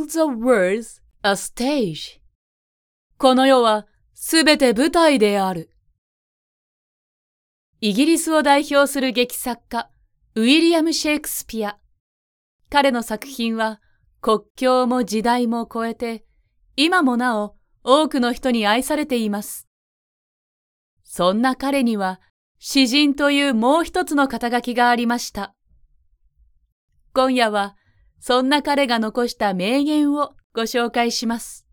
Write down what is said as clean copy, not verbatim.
All the world's a stage. この世はすべて舞台である。イギリスを代表する劇作家、ウィリアム・シェイクスピア。彼の作品は国境も時代も超えて、今もなお多くの人に愛されています。そんな彼には、詩人というもう一つの肩書きがありました。今夜は、そんな彼が残した名言をご紹介します。